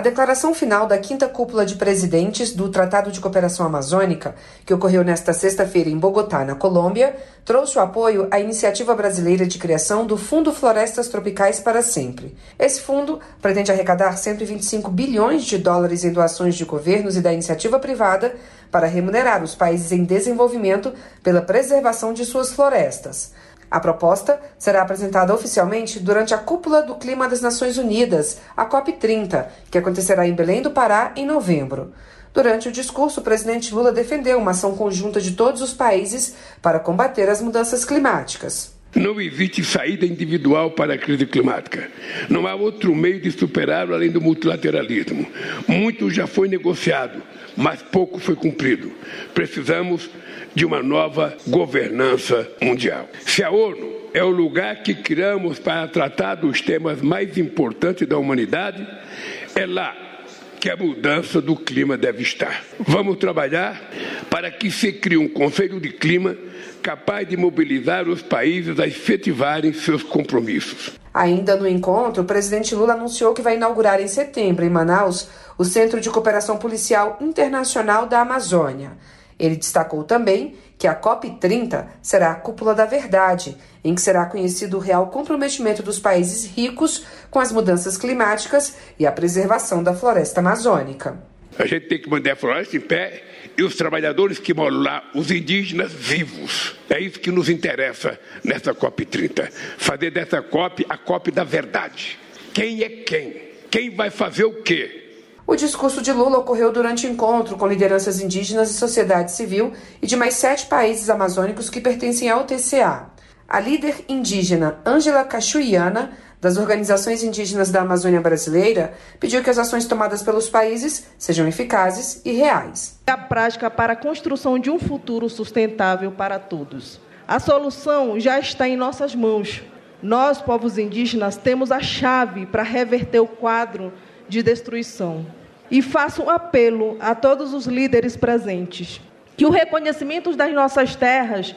A declaração final da 5ª Cúpula de Presidentes do Tratado de Cooperação Amazônica, que ocorreu nesta sexta-feira em Bogotá, na Colômbia, trouxe o apoio à iniciativa brasileira de criação do Fundo Florestas Tropicais para Sempre. Esse fundo pretende arrecadar 125 bilhões de dólares em doações de governos e da iniciativa privada para remunerar os países em desenvolvimento pela preservação de suas florestas. A proposta será apresentada oficialmente durante a Cúpula do Clima das Nações Unidas, a COP30, que acontecerá em Belém do Pará em novembro. Durante o discurso, o presidente Lula defendeu uma ação conjunta de todos os países para combater as mudanças climáticas. Não existe saída individual para a crise climática. Não há outro meio de superá-lo além do multilateralismo. Muito já foi negociado, mas pouco foi cumprido. Precisamos de uma nova governança mundial. Se a ONU é o lugar que criamos para tratar dos temas mais importantes da humanidade, é lá que a mudança do clima deve estar. Vamos trabalhar para que se crie um Conselho de Clima capaz de mobilizar os países a efetivarem seus compromissos. Ainda no encontro, o presidente Lula anunciou que vai inaugurar em setembro, em Manaus, o Centro de Cooperação Policial Internacional da Amazônia. Ele destacou também que a COP30 será a cúpula da verdade, em que será conhecido o real comprometimento dos países ricos com as mudanças climáticas e a preservação da floresta amazônica. A gente tem que manter a floresta em pé e os trabalhadores que moram lá, os indígenas, vivos. É isso que nos interessa nessa COP30. Fazer dessa COP a COP da verdade. Quem é quem? Quem vai fazer o quê? O discurso de Lula ocorreu durante o encontro com lideranças indígenas e sociedade civil e de mais 7 países amazônicos que pertencem ao TCA. A líder indígena Ângela Cachuiana, das organizações indígenas da Amazônia brasileira, pediu que as ações tomadas pelos países sejam eficazes e reais. A prática para a construção de um futuro sustentável para todos. A solução já está em nossas mãos. Nós, povos indígenas, temos a chave para reverter o quadro de destruição. E faço um apelo a todos os líderes presentes, que o reconhecimento das nossas terras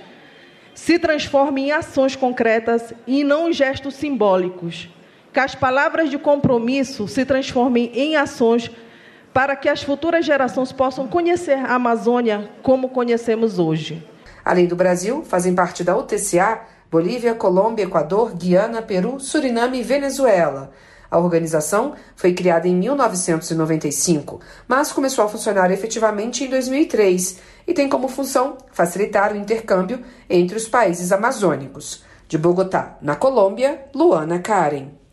se transforme em ações concretas e não em gestos simbólicos, que as palavras de compromisso se transformem em ações para que as futuras gerações possam conhecer a Amazônia como conhecemos hoje. Além do Brasil, fazem parte da UTCA Bolívia, Colômbia, Equador, Guiana, Peru, Suriname e Venezuela. A organização foi criada em 1995, mas começou a funcionar efetivamente em 2003 e tem como função facilitar o intercâmbio entre os países amazônicos. De Bogotá, na Colômbia, Luana Karen.